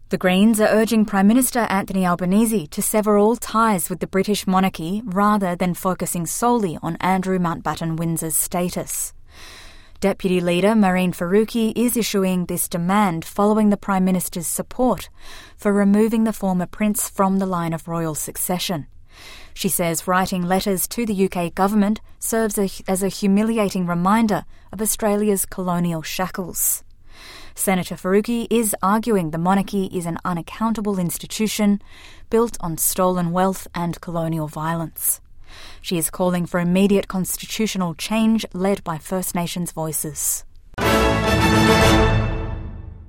The Greens are urging Prime Minister Anthony Albanese to sever all ties with the British monarchy rather than focusing solely on Andrew Mountbatten Windsor's status. Deputy Leader Mehreen Faruqi is issuing this demand following the Prime Minister's support for removing the former prince from the line of royal succession. She says writing letters to the UK government serves as a humiliating reminder of Australia's colonial shackles. Senator Faruqi is arguing the monarchy is an unaccountable institution built on stolen wealth and colonial violence. She is calling for immediate constitutional change led by First Nations voices.